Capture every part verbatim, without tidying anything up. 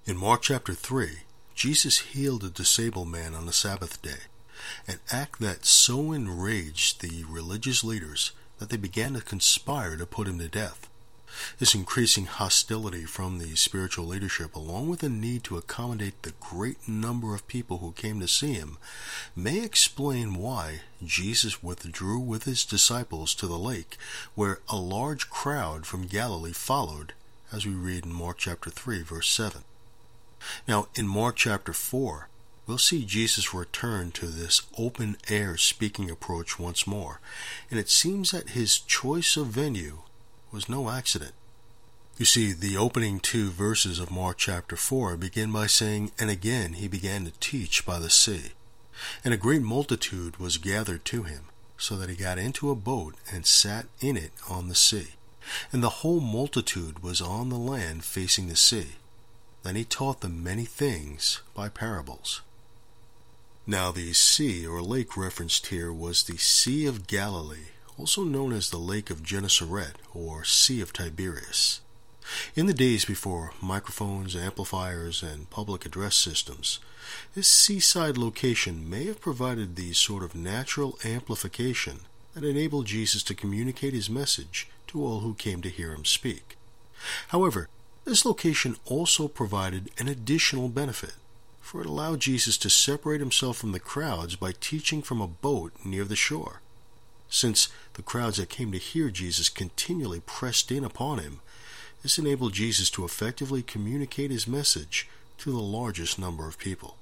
In Mark chapter three, Jesus healed a disabled man on the Sabbath day, an act that so enraged the religious leaders that they began to conspire to put him to death. This increasing hostility from the spiritual leadership, along with the need to accommodate the great number of people who came to see him, may explain why Jesus withdrew with his disciples to the lake, where a large crowd from Galilee followed, as we read in Mark chapter three, verse seven. Now, in Mark chapter four, we'll see Jesus return to this open-air speaking approach once more, and it seems that his choice of venue was no accident. You see, the opening two verses of Mark chapter four begin by saying, "And again he began to teach by the sea. And a great multitude was gathered to him, so that he got into a boat and sat in it on the sea. And the whole multitude was on the land facing the sea. Then he taught them many things by parables." Now the sea or lake referenced here was the Sea of Galilee, also known as the Lake of Gennesaret or Sea of Tiberias. In the days before microphones, amplifiers, and public address systems, this seaside location may have provided the sort of natural amplification that enabled Jesus to communicate his message to all who came to hear him speak. However, this location also provided an additional benefit, for it allowed Jesus to separate himself from the crowds by teaching from a boat near the shore. Since the crowds that came to hear Jesus continually pressed in upon him, this enabled Jesus to effectively communicate his message to the largest number of people.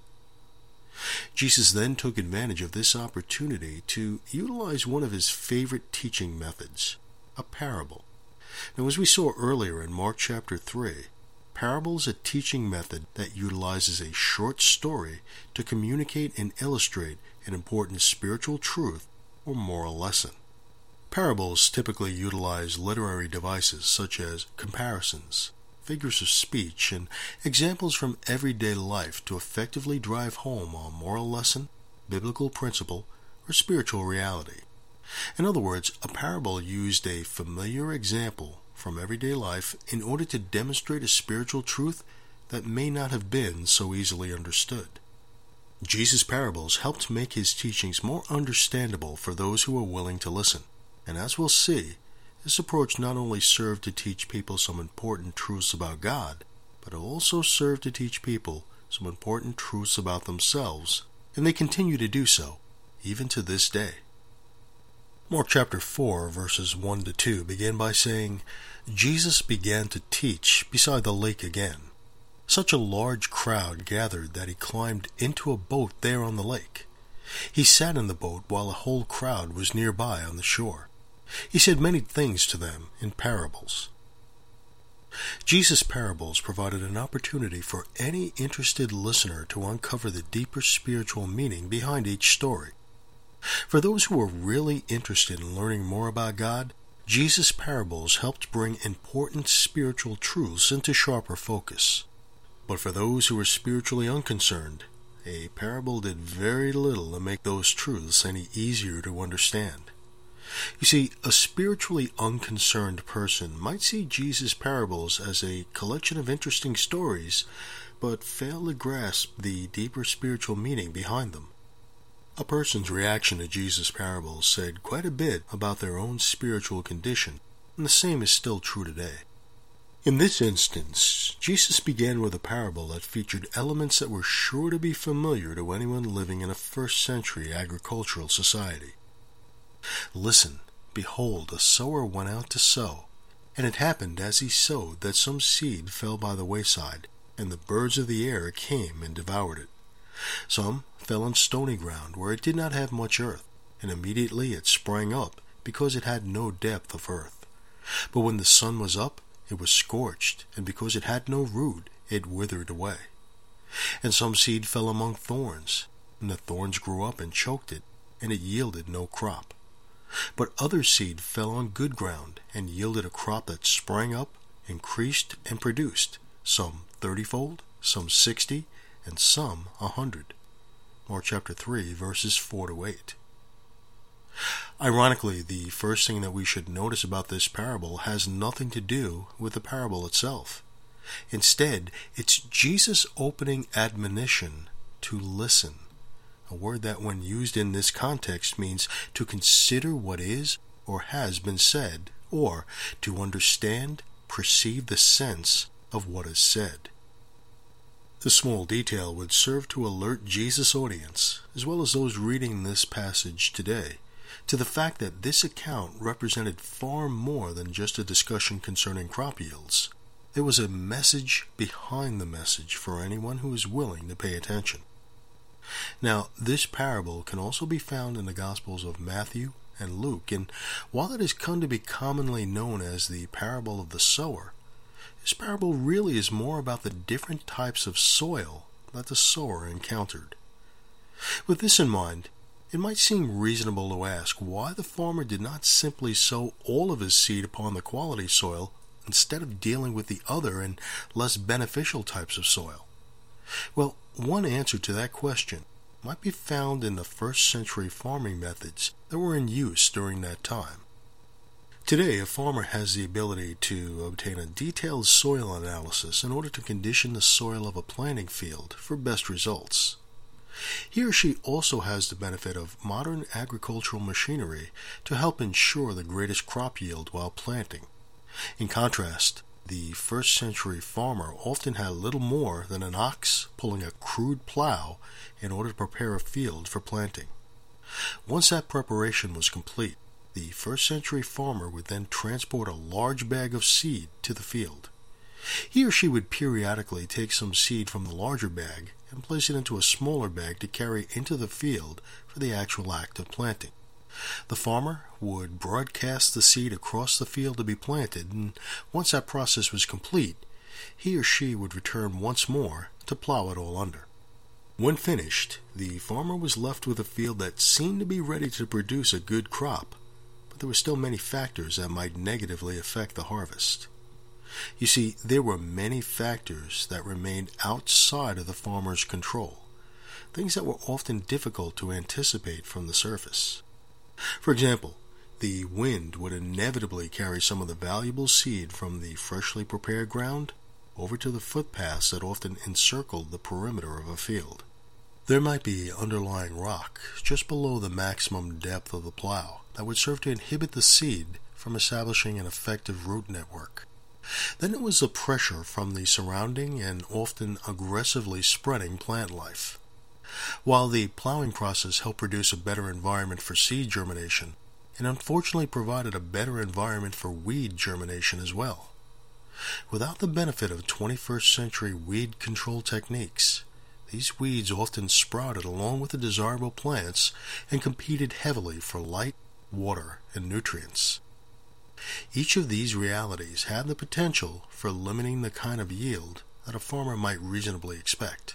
Jesus then took advantage of this opportunity to utilize one of his favorite teaching methods, a parable. Now, as we saw earlier in Mark chapter three, parable is a teaching method that utilizes a short story to communicate and illustrate an important spiritual truth or moral lesson. Parables typically utilize literary devices such as comparisons, figures of speech, and examples from everyday life to effectively drive home a moral lesson, biblical principle, or spiritual reality. In other words, a parable used a familiar example from everyday life in order to demonstrate a spiritual truth that may not have been so easily understood. Jesus' parables helped make his teachings more understandable for those who were willing to listen. And as we'll see, this approach not only served to teach people some important truths about God, but it also served to teach people some important truths about themselves, and they continue to do so, even to this day. Mark chapter four, verses one to two begin by saying, "Jesus began to teach beside the lake again. Such a large crowd gathered that he climbed into a boat there on the lake. He sat in the boat while a whole crowd was nearby on the shore. He said many things to them in parables." Jesus' parables provided an opportunity for any interested listener to uncover the deeper spiritual meaning behind each story. For those who were really interested in learning more about God, Jesus' parables helped bring important spiritual truths into sharper focus. But for those who were spiritually unconcerned, a parable did very little to make those truths any easier to understand. You see, a spiritually unconcerned person might see Jesus' parables as a collection of interesting stories, but fail to grasp the deeper spiritual meaning behind them. A person's reaction to Jesus' parables said quite a bit about their own spiritual condition, and the same is still true today. In this instance, Jesus began with a parable that featured elements that were sure to be familiar to anyone living in a first-century agricultural society. "Listen, behold, a sower went out to sow, and it happened as he sowed that some seed fell by the wayside, and the birds of the air came and devoured it. Some fell on stony ground, where it did not have much earth, and immediately it sprang up, because it had no depth of earth. But when the sun was up, it was scorched, and because it had no root, it withered away. And some seed fell among thorns, and the thorns grew up and choked it, and it yielded no crop. But other seed fell on good ground, and yielded a crop that sprang up, increased, and produced, some thirtyfold, some sixty, and some a hundred." Mark chapter three, verses four to eight. Ironically, the first thing that we should notice about this parable has nothing to do with the parable itself. Instead, it's Jesus' opening admonition to listen, a word that when used in this context means to consider what is or has been said, or to understand, perceive the sense of what is said. This small detail would serve to alert Jesus' audience, as well as those reading this passage today, to the fact that this account represented far more than just a discussion concerning crop yields. There was a message behind the message for anyone who is willing to pay attention. Now, this parable can also be found in the Gospels of Matthew and Luke, and while it has come to be commonly known as the parable of the sower, this parable really is more about the different types of soil that the sower encountered. With this in mind, it might seem reasonable to ask why the farmer did not simply sow all of his seed upon the quality soil instead of dealing with the other and less beneficial types of soil. Well, one answer to that question might be found in the first century farming methods that were in use during that time. Today, a farmer has the ability to obtain a detailed soil analysis in order to condition the soil of a planting field for best results. He or she also has the benefit of modern agricultural machinery to help ensure the greatest crop yield while planting. In contrast, the first century farmer often had little more than an ox pulling a crude plow in order to prepare a field for planting. Once that preparation was complete, the first century farmer would then transport a large bag of seed to the field. He or she would periodically take some seed from the larger bag and place it into a smaller bag to carry into the field for the actual act of planting. The farmer would broadcast the seed across the field to be planted, and once that process was complete, he or she would return once more to plow it all under. When finished, the farmer was left with a field that seemed to be ready to produce a good crop, but there were still many factors that might negatively affect the harvest. You see, there were many factors that remained outside of the farmer's control, things that were often difficult to anticipate from the surface. For example, the wind would inevitably carry some of the valuable seed from the freshly prepared ground over to the footpaths that often encircled the perimeter of a field. There might be underlying rock just below the maximum depth of the plow that would serve to inhibit the seed from establishing an effective root network. Then it was the pressure from the surrounding and often aggressively spreading plant life. While the plowing process helped produce a better environment for seed germination, it unfortunately provided a better environment for weed germination as well. Without the benefit of twenty-first century weed control techniques, these weeds often sprouted along with the desirable plants and competed heavily for light, water, and nutrients. Each of these realities had the potential for limiting the kind of yield that a farmer might reasonably expect.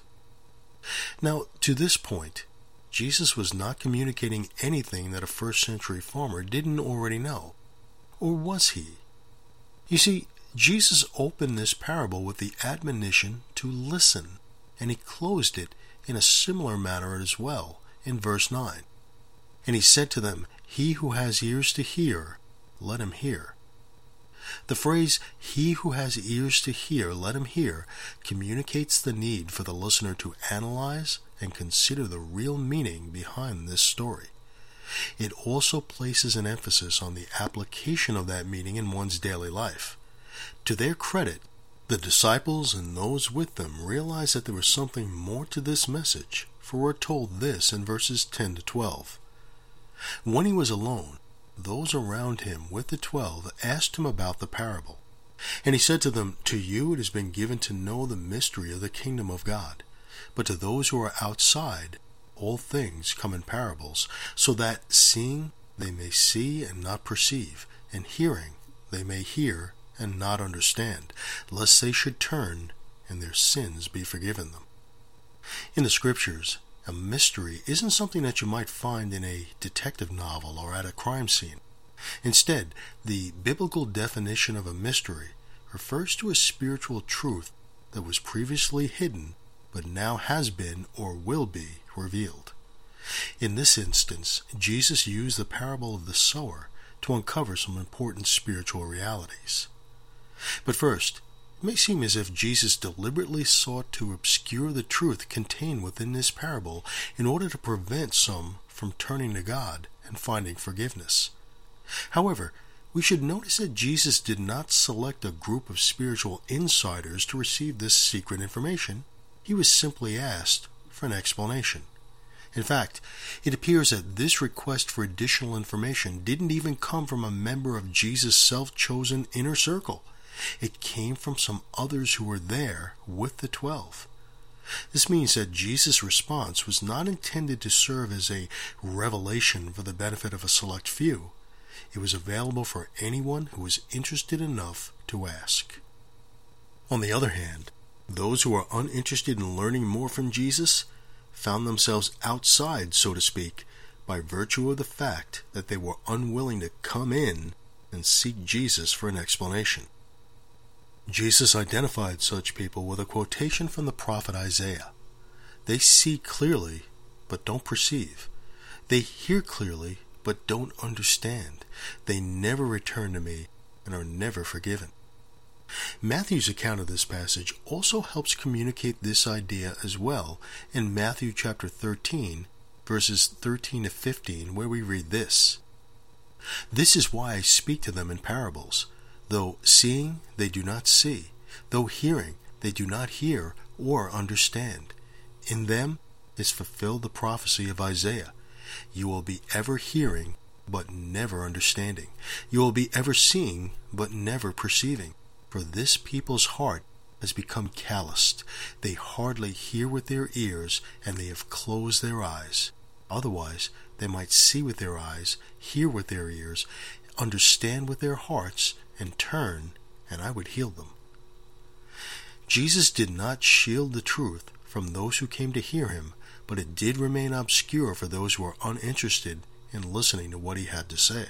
Now, to this point, Jesus was not communicating anything that a first century farmer didn't already know. Or was he? You see, Jesus opened this parable with the admonition to listen, and he closed it in a similar manner as well in verse nine. And he said to them, "He who has ears to hear, let him hear." The phrase, "he who has ears to hear, let him hear," communicates the need for the listener to analyze and consider the real meaning behind this story. It also places an emphasis on the application of that meaning in one's daily life. To their credit, the disciples and those with them realized that there was something more to this message, for we're told this in verses ten to twelve. When he was alone, those around him with the twelve asked him about the parable. And he said to them, "To you it has been given to know the mystery of the kingdom of God, but to those who are outside, all things come in parables, so that seeing they may see and not perceive, and hearing they may hear and not understand, lest they should turn and their sins be forgiven them." In the scriptures, a mystery isn't something that you might find in a detective novel or at a crime scene. Instead, the biblical definition of a mystery refers to a spiritual truth that was previously hidden but now has been or will be revealed. In this instance, Jesus used the parable of the sower to uncover some important spiritual realities. But first, It may seem as if Jesus deliberately sought to obscure the truth contained within this parable in order to prevent some from turning to God and finding forgiveness. However, we should notice that Jesus did not select a group of spiritual insiders to receive this secret information. He was simply asked for an explanation. In fact, it appears that this request for additional information didn't even come from a member of Jesus' self-chosen inner circle. It came from some others who were there with the twelve. This means that Jesus' response was not intended to serve as a revelation for the benefit of a select few. It was available for anyone who was interested enough to ask. On the other hand, those who were uninterested in learning more from Jesus found themselves outside, so to speak, by virtue of the fact that they were unwilling to come in and seek Jesus for an explanation. Jesus identified such people with a quotation from the prophet Isaiah. They see clearly, but don't perceive. They hear clearly, but don't understand. They never return to me and are never forgiven. Matthew's account of this passage also helps communicate this idea as well in Matthew chapter thirteen, verses thirteen to fifteen, where we read this. This is why I speak to them in parables. Though seeing, they do not see. Though hearing, they do not hear or understand. In them is fulfilled the prophecy of Isaiah. You will be ever hearing, but never understanding. You will be ever seeing, but never perceiving. For this people's heart has become calloused. They hardly hear with their ears, and they have closed their eyes. Otherwise, they might see with their eyes, hear with their ears, understand with their hearts, and turn, and I would heal them. Jesus did not shield the truth from those who came to hear him, but it did remain obscure for those who were uninterested in listening to what he had to say.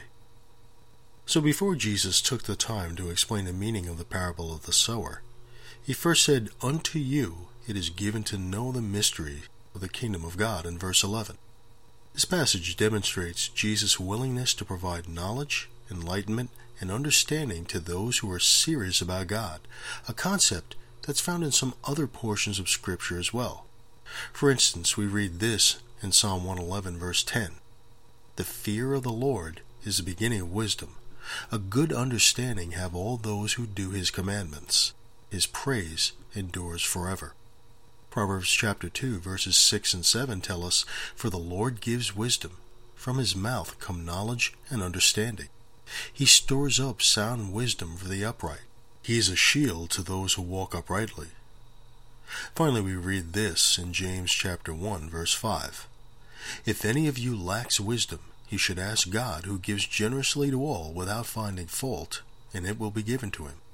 So before Jesus took the time to explain the meaning of the parable of the sower, he first said, Unto you it is given to know the mystery of the kingdom of God, in verse eleven. This passage demonstrates Jesus' willingness to provide knowledge, enlightenment, and understanding to those who are serious about God, a concept that's found in some other portions of Scripture as well. For instance, we read this in Psalm one eleven, verse ten. The fear of the Lord is the beginning of wisdom. A good understanding have all those who do his commandments. His praise endures forever. Proverbs chapter two, verses six and seven tell us, For the Lord gives wisdom. From his mouth come knowledge and understanding. He stores up sound wisdom for the upright. He is a shield to those who walk uprightly. Finally, we read this in James chapter one, verse five. If any of you lacks wisdom, he should ask God, who gives generously to all without finding fault, and it will be given to him.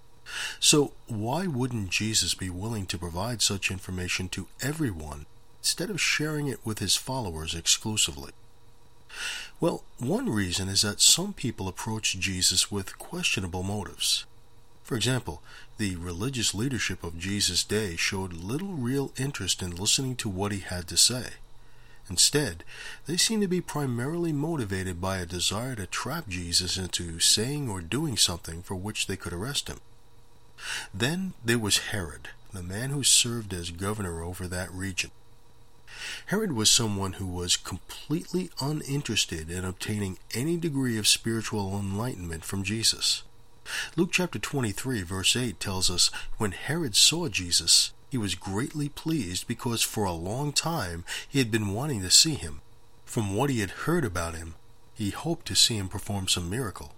So, why wouldn't Jesus be willing to provide such information to everyone instead of sharing it with his followers exclusively? Well, one reason is that some people approach Jesus with questionable motives. For example, the religious leadership of Jesus' day showed little real interest in listening to what he had to say. Instead, they seemed to be primarily motivated by a desire to trap Jesus into saying or doing something for which they could arrest him. Then there was Herod, the man who served as governor over that region. Herod was someone who was completely uninterested in obtaining any degree of spiritual enlightenment from Jesus. Luke chapter twenty-three, verse eight tells us, When Herod saw Jesus, he was greatly pleased because for a long time he had been wanting to see him. From what he had heard about him, he hoped to see him perform some miracle.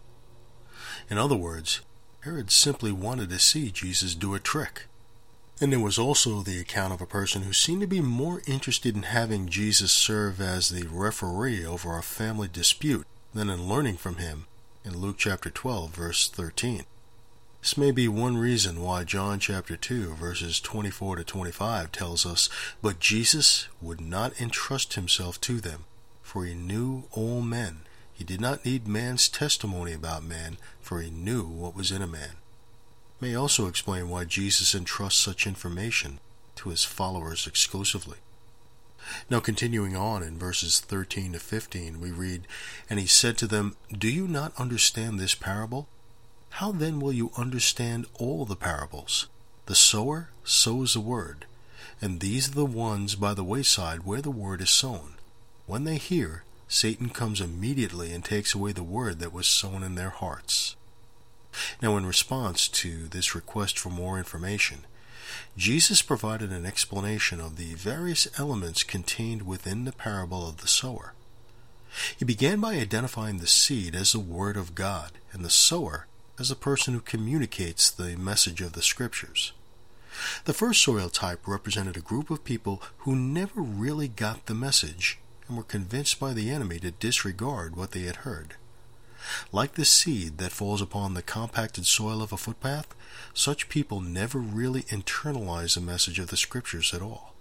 In other words, Herod simply wanted to see Jesus do a trick. And there was also the account of a person who seemed to be more interested in having Jesus serve as the referee over a family dispute than in learning from him in Luke chapter twelve, verse thirteen. This may be one reason why John chapter two, verses twenty-four to twenty-five tells us, But Jesus would not entrust himself to them, for he knew all men. He did not need man's testimony about man, for he knew what was in a man. May also explain why Jesus entrusts such information to his followers exclusively. Now continuing on in verses thirteen to fifteen, we read, And he said to them, Do you not understand this parable? How then will you understand all the parables? The sower sows the word, and these are the ones by the wayside where the word is sown. When they hear, Satan comes immediately and takes away the word that was sown in their hearts. Now, in response to this request for more information, Jesus provided an explanation of the various elements contained within the parable of the sower. He began by identifying the seed as the Word of God and the sower as the person who communicates the message of the Scriptures. The first soil type represented a group of people who never really got the message and were convinced by the enemy to disregard what they had heard. Like the seed that falls upon the compacted soil of a footpath, such people never really internalize the message of the Scriptures at all.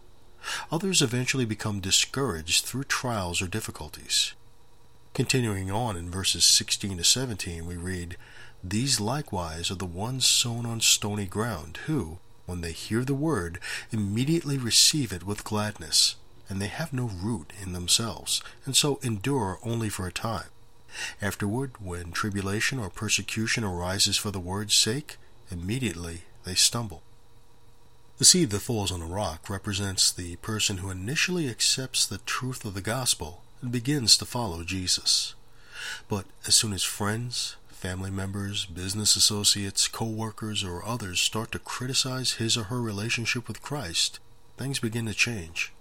Others eventually become discouraged through trials or difficulties. Continuing on in verses sixteen to seventeen, we read, "These likewise are the ones sown on stony ground, who, when they hear the word, immediately receive it with gladness, and they have no root in themselves, and so endure only for a time. Afterward, when tribulation or persecution arises for the word's sake, immediately they stumble." The seed that falls on a rock represents the person who initially accepts the truth of the gospel and begins to follow Jesus. But as soon as friends, family members, business associates, co-workers, or others start to criticize his or her relationship with Christ, things begin to change.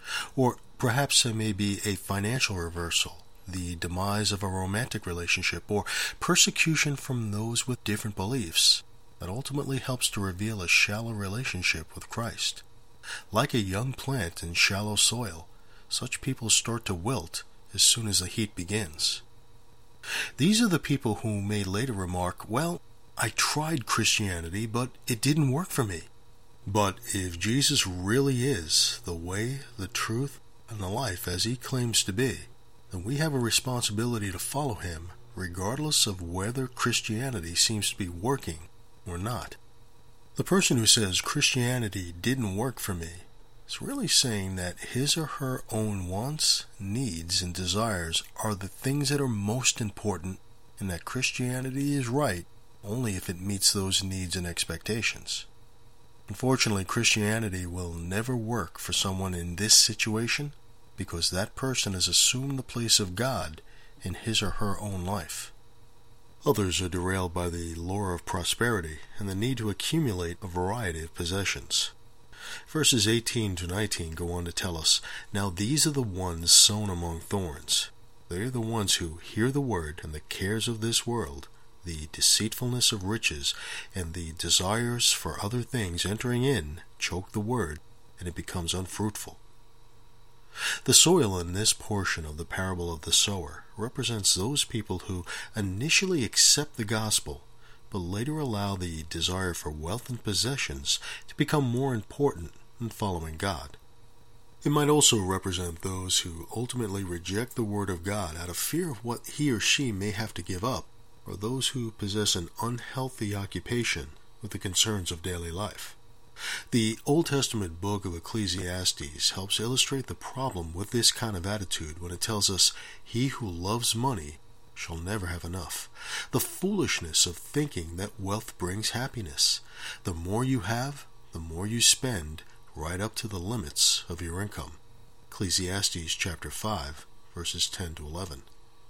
Or perhaps there may be a financial reversal, the demise of a romantic relationship, or persecution from those with different beliefs that ultimately helps to reveal a shallow relationship with Christ. Like a young plant in shallow soil, such people start to wilt as soon as the heat begins. These are the people who may later remark, "Well, I tried Christianity, but it didn't work for me." But if Jesus really is the way, the truth, and the life as he claims to be, then we have a responsibility to follow him, regardless of whether Christianity seems to be working or not. The person who says Christianity didn't work for me is really saying that his or her own wants, needs, and desires are the things that are most important, and that Christianity is right only if it meets those needs and expectations. Unfortunately, Christianity will never work for someone in this situation because that person has assumed the place of God in his or her own life. Others are derailed by the lure of prosperity and the need to accumulate a variety of possessions. Verses eighteen to nineteen go on to tell us, "Now these are the ones sown among thorns. They are the ones who hear the word, and the cares of this world, the deceitfulness of riches, and the desires for other things entering in, choke the word, and it becomes unfruitful." The soil in this portion of the parable of the sower represents those people who initially accept the gospel, but later allow the desire for wealth and possessions to become more important than following God. It might also represent those who ultimately reject the word of God out of fear of what he or she may have to give up, or those who possess an unhealthy occupation with the concerns of daily life. The Old Testament book of Ecclesiastes helps illustrate the problem with this kind of attitude when it tells us, "He who loves money shall never have enough." The foolishness of thinking that wealth brings happiness. The more you have, the more you spend, right up to the limits of your income. Ecclesiastes chapter five, verses ten to eleven.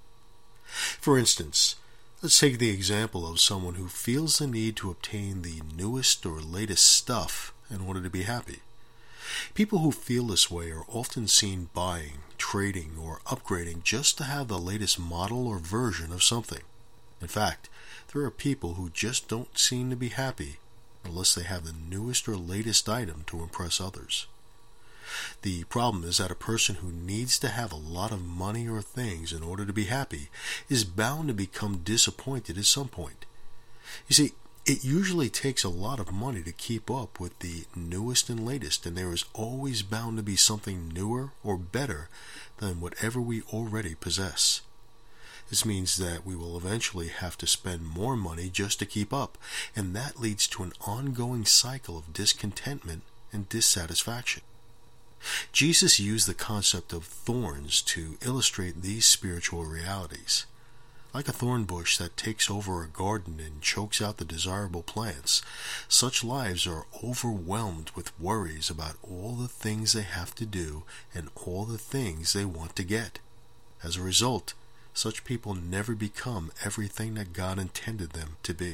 For instance, let's take the example of someone who feels the need to obtain the newest or latest stuff in order to be happy. People who feel this way are often seen buying, trading, or upgrading just to have the latest model or version of something. In fact, there are people who just don't seem to be happy unless they have the newest or latest item to impress others. The problem is that a person who needs to have a lot of money or things in order to be happy is bound to become disappointed at some point. You see, it usually takes a lot of money to keep up with the newest and latest, and there is always bound to be something newer or better than whatever we already possess. This means that we will eventually have to spend more money just to keep up, and that leads to an ongoing cycle of discontentment and dissatisfaction. Jesus used the concept of thorns to illustrate these spiritual realities. Like a thorn bush that takes over a garden and chokes out the desirable plants, such lives are overwhelmed with worries about all the things they have to do and all the things they want to get. As a result, such people never become everything that God intended them to be.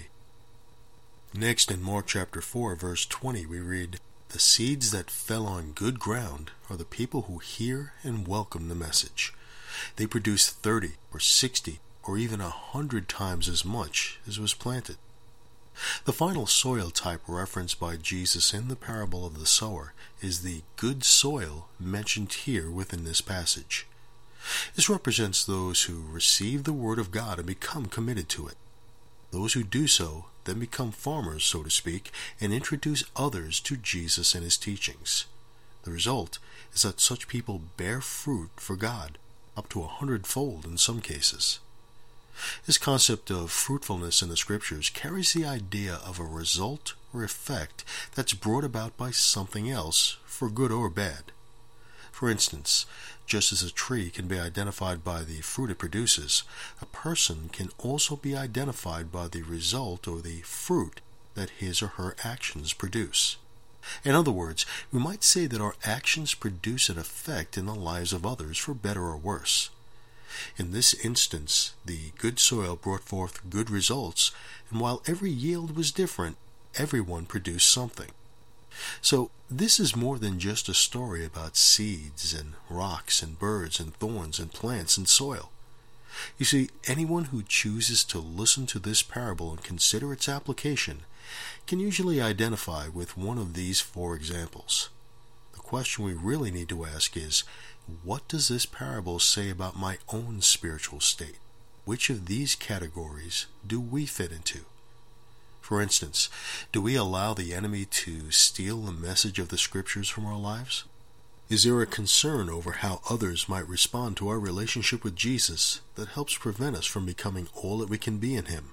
Next, in Mark chapter four, verse twenty, we read, "The seeds that fell on good ground are the people who hear and welcome the message. They produce thirty or sixty or even a hundred times as much as was planted." The final soil type referenced by Jesus in the parable of the sower is the good soil mentioned here within this passage. This represents those who receive the Word of God and become committed to it. Those who do so then become farmers, so to speak, and introduce others to Jesus and His teachings. The result is that such people bear fruit for God, up to a hundredfold in some cases. This concept of fruitfulness in the Scriptures carries the idea of a result or effect that's brought about by something else, for good or bad. For instance, just as a tree can be identified by the fruit it produces, a person can also be identified by the result or the fruit that his or her actions produce. In other words, we might say that our actions produce an effect in the lives of others for better or worse. In this instance, the good soil brought forth good results, and while every yield was different, everyone produced something. So, this is more than just a story about seeds and rocks and birds and thorns and plants and soil. You see, anyone who chooses to listen to this parable and consider its application can usually identify with one of these four examples. The question we really need to ask is, what does this parable say about my own spiritual state? Which of these categories do we fit into? For instance, do we allow the enemy to steal the message of the Scriptures from our lives? Is there a concern over how others might respond to our relationship with Jesus that helps prevent us from becoming all that we can be in Him?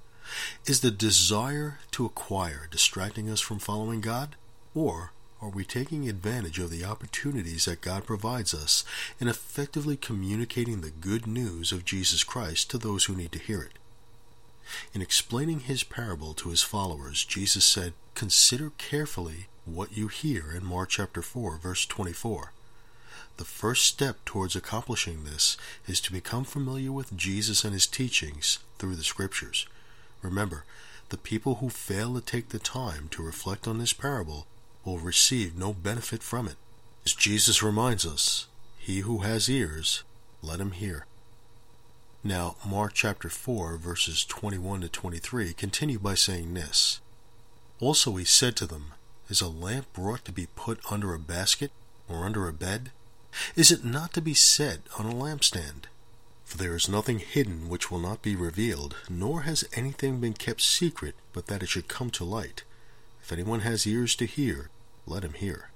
Is the desire to acquire distracting us from following God? Or are we taking advantage of the opportunities that God provides us in effectively communicating the good news of Jesus Christ to those who need to hear it? In explaining His parable to His followers, Jesus said, "Consider carefully what you hear," in Mark chapter four, verse twenty-four. The first step towards accomplishing this is to become familiar with Jesus and His teachings through the Scriptures. Remember, the people who fail to take the time to reflect on this parable will receive no benefit from it. As Jesus reminds us, "He who has ears, let him hear." Now, Mark chapter four, verses twenty-one to twenty-three continue by saying this, "Also he said to them, Is a lamp brought to be put under a basket or under a bed? Is it not to be set on a lampstand? For there is nothing hidden which will not be revealed, nor has anything been kept secret, but that it should come to light. If anyone has ears to hear, let him hear."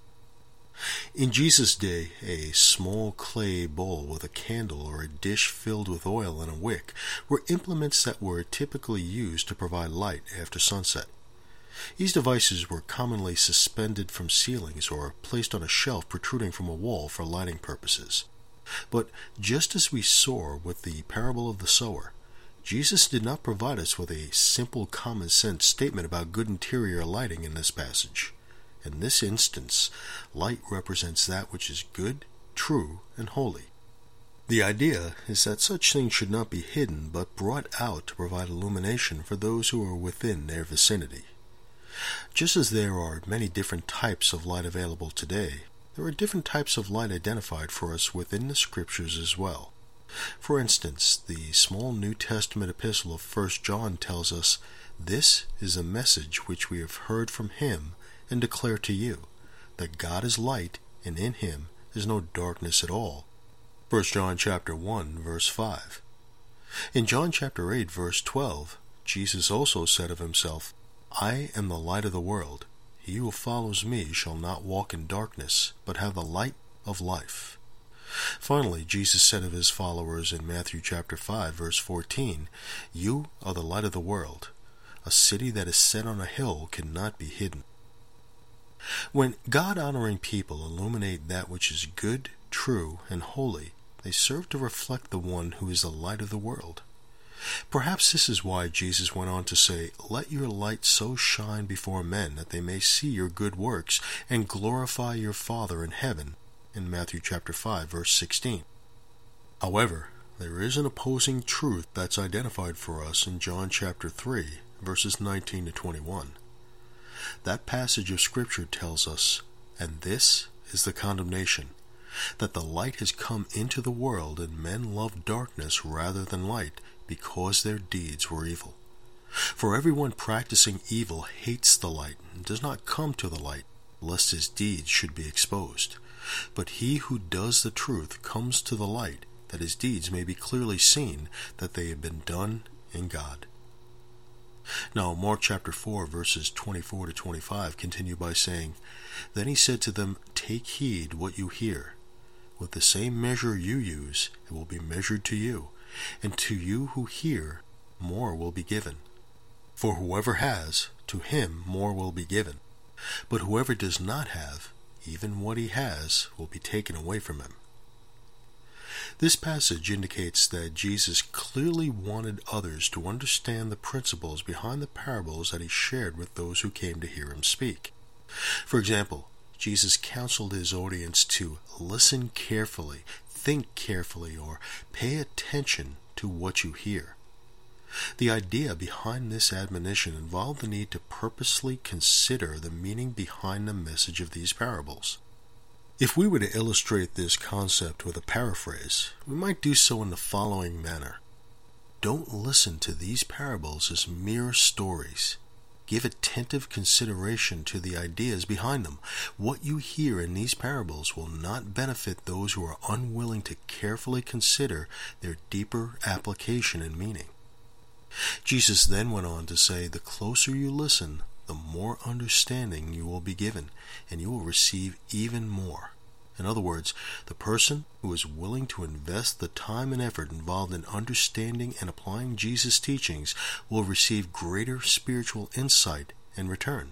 In Jesus' day, a small clay bowl with a candle or a dish filled with oil and a wick were implements that were typically used to provide light after sunset. These devices were commonly suspended from ceilings or placed on a shelf protruding from a wall for lighting purposes. But just as we saw with the parable of the sower, Jesus did not provide us with a simple common sense statement about good interior lighting in this passage. In this instance, light represents that which is good, true, and holy. The idea is that such things should not be hidden, but brought out to provide illumination for those who are within their vicinity. Just as there are many different types of light available today, there are different types of light identified for us within the Scriptures as well. For instance, the small New Testament epistle of First John tells us, "This is a message which we have heard from Him and declare to you, that God is light, and in Him is no darkness at all." First John chapter one, verse five. In John chapter eight, verse twelve, Jesus also said of Himself, "I am the light of the world. He who follows me shall not walk in darkness, but have the light of life." Finally, Jesus said of His followers in Matthew chapter five, verse fourteen, "You are the light of the world. A city that is set on a hill cannot be hidden." When God-honoring people illuminate that which is good, true, and holy, they serve to reflect the one who is the light of the world. Perhaps this is why Jesus went on to say, "Let your light so shine before men that they may see your good works and glorify your Father in heaven," in Matthew chapter five, verse sixteen. However, there is an opposing truth that's identified for us in John chapter three, verses nineteen to twenty-one. That passage of Scripture tells us, "And this is the condemnation, that the light has come into the world, and men loved darkness rather than light, because their deeds were evil. For everyone practicing evil hates the light, and does not come to the light, lest his deeds should be exposed. But he who does the truth comes to the light, that his deeds may be clearly seen, that they have been done in God." Now, Mark chapter four, verses twenty-four to twenty-five continue by saying, "Then he said to them, Take heed what you hear. With the same measure you use, it will be measured to you, and to you who hear, more will be given. For whoever has, to him more will be given. But whoever does not have, even what he has will be taken away from him." This passage indicates that Jesus clearly wanted others to understand the principles behind the parables that he shared with those who came to hear him speak. For example, Jesus counseled his audience to listen carefully, think carefully, or pay attention to what you hear. The idea behind this admonition involved the need to purposely consider the meaning behind the message of these parables. If we were to illustrate this concept with a paraphrase, we might do so in the following manner. Don't listen to these parables as mere stories. Give attentive consideration to the ideas behind them. What you hear in these parables will not benefit those who are unwilling to carefully consider their deeper application and meaning. Jesus then went on to say, the closer you listen, the more understanding you will be given, and you will receive even more. In other words, the person who is willing to invest the time and effort involved in understanding and applying Jesus' teachings will receive greater spiritual insight in return.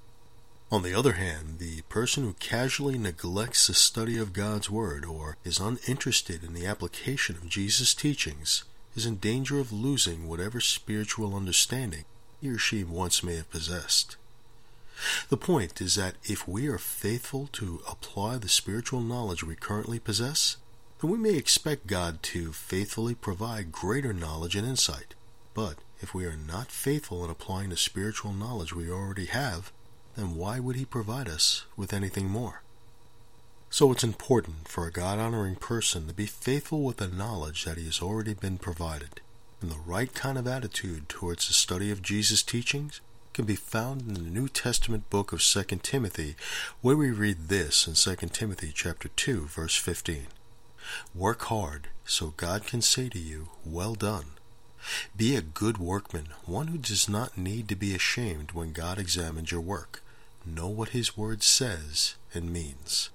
On the other hand, the person who casually neglects the study of God's Word or is uninterested in the application of Jesus' teachings is in danger of losing whatever spiritual understanding he or she once may have possessed. The point is that if we are faithful to apply the spiritual knowledge we currently possess, then we may expect God to faithfully provide greater knowledge and insight. But if we are not faithful in applying the spiritual knowledge we already have, then why would He provide us with anything more? So it's important for a God-honoring person to be faithful with the knowledge that he has already been provided. And the right kind of attitude towards the study of Jesus' teachings can be found in the New Testament book of Second Timothy, where we read this in Second Timothy chapter two, verse fifteen. Work hard, so God can say to you, well done. Be a good workman, one who does not need to be ashamed when God examines your work. Know what His word says and means.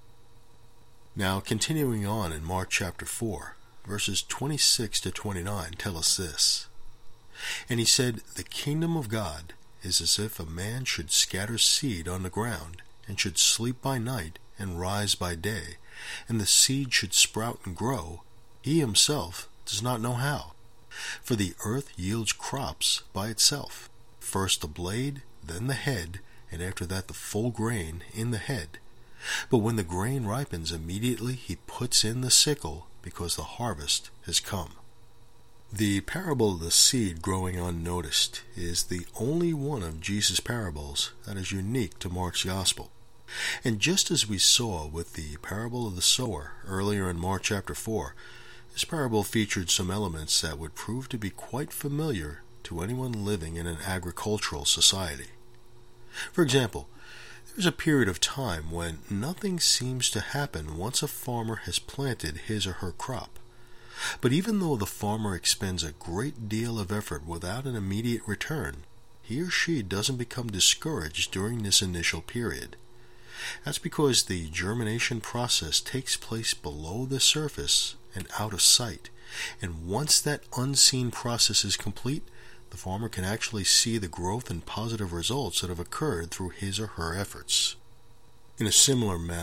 Now, continuing on in Mark chapter four, verses twenty-six to twenty-nine tell us this. And he said, the kingdom of God is as if a man should scatter seed on the ground, and should sleep by night and rise by day, and the seed should sprout and grow. He himself does not know how. For the earth yields crops by itself, first the blade, then the head, and after that the full grain in the head. But when the grain ripens, immediately he puts in the sickle, because the harvest has come. The parable of the seed growing unnoticed is the only one of Jesus' parables that is unique to Mark's Gospel. And just as we saw with the parable of the sower earlier in Mark chapter four, this parable featured some elements that would prove to be quite familiar to anyone living in an agricultural society. For example, there is a period of time when nothing seems to happen once a farmer has planted his or her crop. But even though the farmer expends a great deal of effort without an immediate return, he or she doesn't become discouraged during this initial period. That's because the germination process takes place below the surface and out of sight, and once that unseen process is complete, the farmer can actually see the growth and positive results that have occurred through his or her efforts. In a similar manner,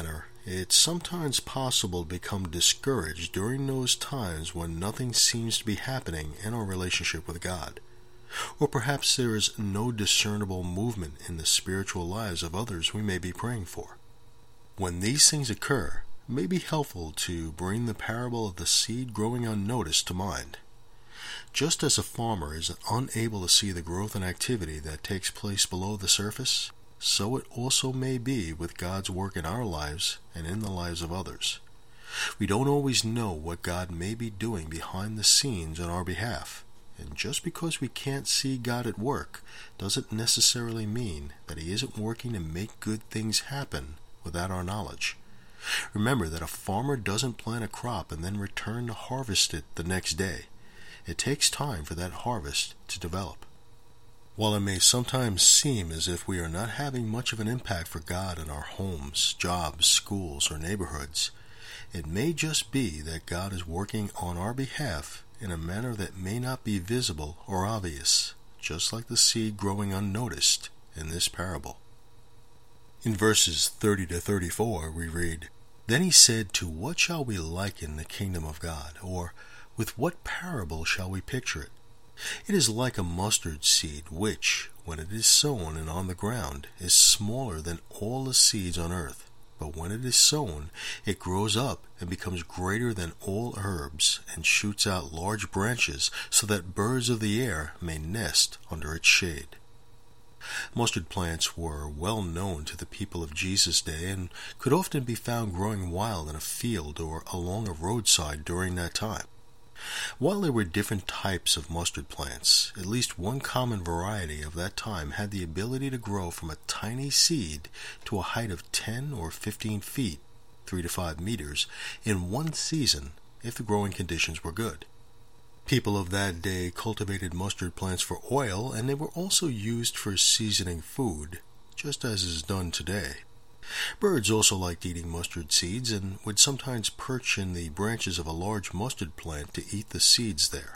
it's sometimes possible to become discouraged during those times when nothing seems to be happening in our relationship with God. Or perhaps there is no discernible movement in the spiritual lives of others we may be praying for. When these things occur, it may be helpful to bring the parable of the seed growing unnoticed to mind. Just as a farmer is unable to see the growth and activity that takes place below the surface, so it also may be with God's work in our lives and in the lives of others. We don't always know what God may be doing behind the scenes on our behalf. And just because we can't see God at work doesn't necessarily mean that He isn't working to make good things happen without our knowledge. Remember that a farmer doesn't plant a crop and then return to harvest it the next day. It takes time for that harvest to develop. While it may sometimes seem as if we are not having much of an impact for God in our homes, jobs, schools, or neighborhoods, it may just be that God is working on our behalf in a manner that may not be visible or obvious, just like the seed growing unnoticed in this parable. In verses thirty to thirty-four we read, "Then he said, to what shall we liken the kingdom of God? Or with what parable shall we picture it? It is like a mustard seed, which, when it is sown and on the ground, is smaller than all the seeds on earth. But when it is sown, it grows up and becomes greater than all herbs, and shoots out large branches, so that birds of the air may nest under its shade." Mustard plants were well known to the people of Jesus' day and could often be found growing wild in a field or along a roadside during that time. While there were different types of mustard plants, at least one common variety of that time had the ability to grow from a tiny seed to a height of ten or fifteen feet, three to five meters, in one season if the growing conditions were good. People of that day cultivated mustard plants for oil, and they were also used for seasoning food, just as is done today. Birds also liked eating mustard seeds and would sometimes perch in the branches of a large mustard plant to eat the seeds there.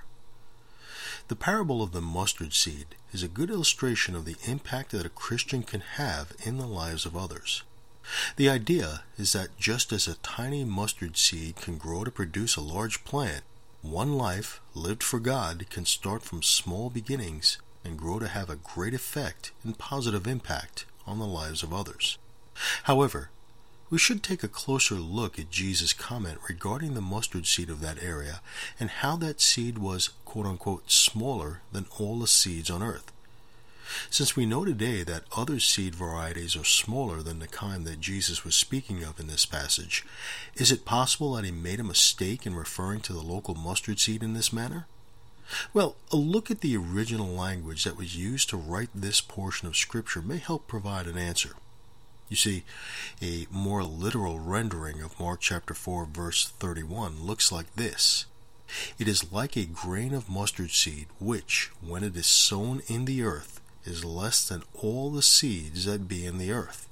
The parable of the mustard seed is a good illustration of the impact that a Christian can have in the lives of others. The idea is that just as a tiny mustard seed can grow to produce a large plant, one life lived for God can start from small beginnings and grow to have a great effect and positive impact on the lives of others. However, we should take a closer look at Jesus' comment regarding the mustard seed of that area and how that seed was, quote-unquote, smaller than all the seeds on earth. Since we know today that other seed varieties are smaller than the kind that Jesus was speaking of in this passage, is it possible that he made a mistake in referring to the local mustard seed in this manner? Well, a look at the original language that was used to write this portion of Scripture may help provide an answer. You see, a more literal rendering of Mark chapter four verse thirty-one looks like this. "It is like a grain of mustard seed, which, when it is sown in the earth, is less than all the seeds that be in the earth."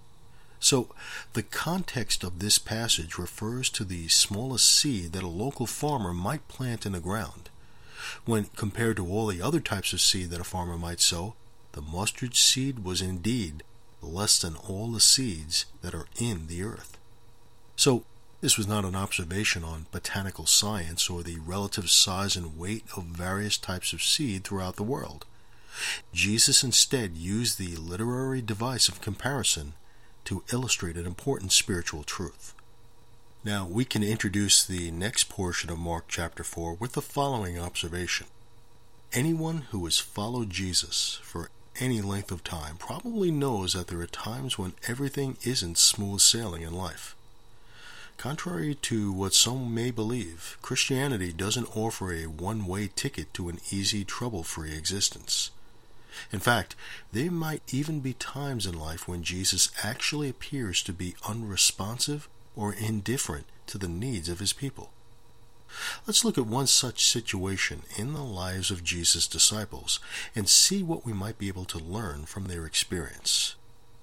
So, the context of this passage refers to the smallest seed that a local farmer might plant in the ground. When compared to all the other types of seed that a farmer might sow, the mustard seed was indeed less than all the seeds that are in the earth. So, this was not an observation on botanical science or the relative size and weight of various types of seed throughout the world. Jesus instead used the literary device of comparison to illustrate an important spiritual truth. Now, we can introduce the next portion of Mark chapter four with the following observation. Anyone who has followed Jesus for any length of time probably knows that there are times when everything isn't smooth sailing in life. Contrary to what some may believe, Christianity doesn't offer a one-way ticket to an easy, trouble-free existence. In fact, there might even be times in life when Jesus actually appears to be unresponsive or indifferent to the needs of his people. Let's look at one such situation in the lives of Jesus' disciples and see what we might be able to learn from their experience.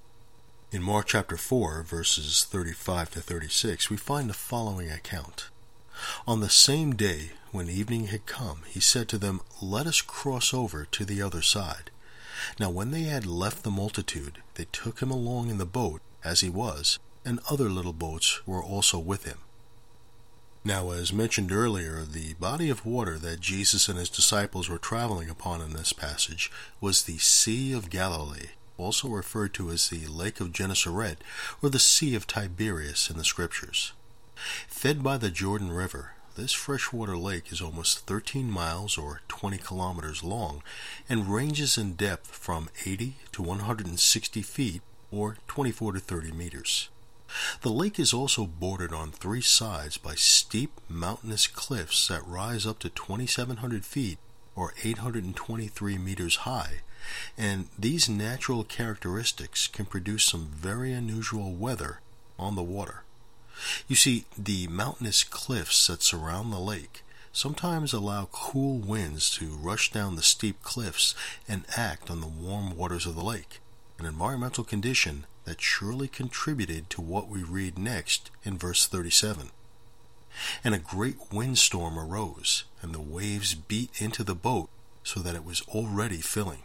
In Mark chapter four, verses thirty-five to thirty-six, we find the following account. "On the same day, when evening had come, he said to them, 'Let us cross over to the other side.' Now when they had left the multitude, they took him along in the boat, as he was, and other little boats were also with him. Now, as mentioned earlier, the body of water that Jesus and his disciples were traveling upon in this passage was the Sea of Galilee, also referred to as the Lake of Gennesaret or the Sea of Tiberias in the Scriptures. Fed by the Jordan River, this freshwater lake is almost thirteen miles or twenty kilometers long and ranges in depth from eighty to one hundred sixty feet or twenty-four to thirty meters. The lake is also bordered on three sides by steep mountainous cliffs that rise up to twenty-seven hundred feet or eight hundred twenty-three meters high, and these natural characteristics can produce some very unusual weather on the water. You see, the mountainous cliffs that surround the lake sometimes allow cool winds to rush down the steep cliffs and act on the warm waters of the lake, an environmental condition that surely contributed to what we read next in verse thirty-seven. And a great windstorm arose, and the waves beat into the boat so that it was already filling.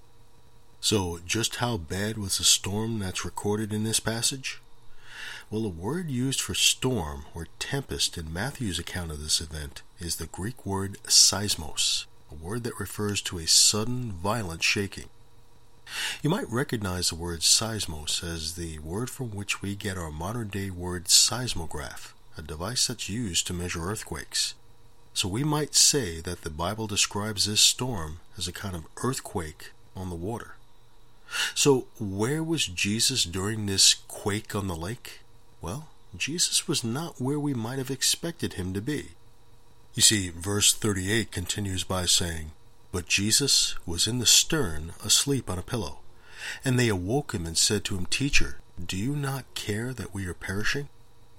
So, just how bad was the storm that's recorded in this passage? Well, the word used for storm or tempest in Matthew's account of this event is the Greek word seismos, a word that refers to a sudden, violent shaking. You might recognize the word seismos as the word from which we get our modern-day word seismograph, a device that's used to measure earthquakes. So we might say that the Bible describes this storm as a kind of earthquake on the water. So where was Jesus during this quake on the lake? Well, Jesus was not where we might have expected him to be. You see, verse thirty-eight continues by saying, "But Jesus was in the stern, asleep on a pillow. And they awoke him and said to him, 'Teacher, do you not care that we are perishing?'"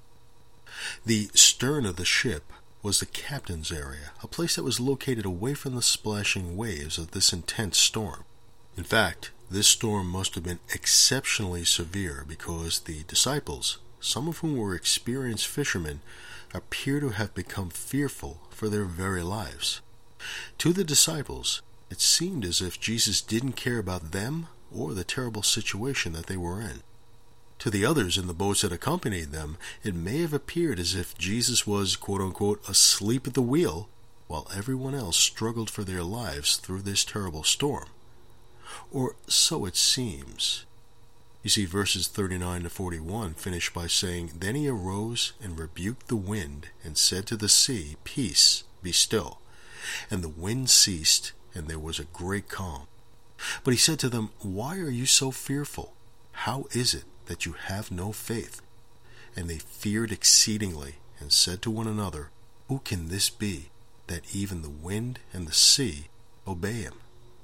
The stern of the ship was the captain's area, a place that was located away from the splashing waves of this intense storm. In fact, this storm must have been exceptionally severe because the disciples, some of whom were experienced fishermen, appear to have become fearful for their very lives. To the disciples, it seemed as if Jesus didn't care about them or the terrible situation that they were in. To the others in the boats that accompanied them, it may have appeared as if Jesus was, quote-unquote, asleep at the wheel, while everyone else struggled for their lives through this terrible storm. Or so it seems. You see, verses thirty-nine to forty-one finish by saying, "Then he arose and rebuked the wind and said to the sea, 'Peace, be still.' And the wind ceased, and there was a great calm. But he said to them, 'Why are you so fearful? How is it that you have no faith?' And they feared exceedingly, and said to one another, 'Who can this be, that even the wind and the sea obey him?'"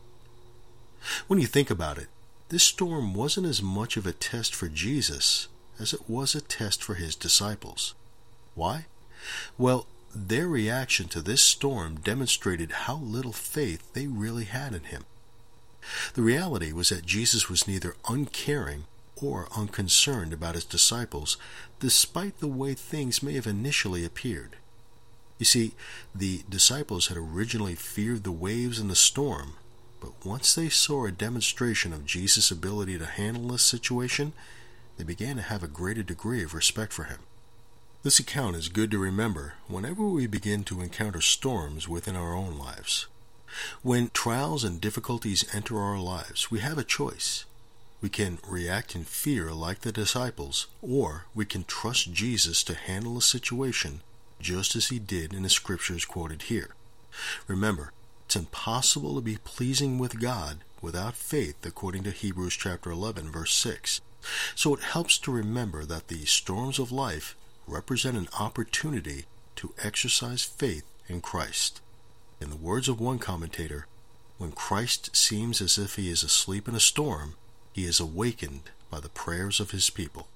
When you think about it, this storm wasn't as much of a test for Jesus as it was a test for his disciples. Why? Well, their reaction to this storm demonstrated how little faith they really had in him. The reality was that Jesus was neither uncaring or unconcerned about his disciples, despite the way things may have initially appeared. You see, the disciples had originally feared the waves and the storm, but once they saw a demonstration of Jesus' ability to handle this situation, they began to have a greater degree of respect for him. This account is good to remember whenever we begin to encounter storms within our own lives. When trials and difficulties enter our lives, we have a choice. We can react in fear like the disciples, or we can trust Jesus to handle the situation just as he did in the scriptures quoted here. Remember, it's impossible to be pleasing with God without faith, according to Hebrews chapter eleven, verse six. So it helps to remember that the storms of life represent an opportunity to exercise faith in Christ. In the words of one commentator, when Christ seems as if he is asleep in a storm, he is awakened by the prayers of his people.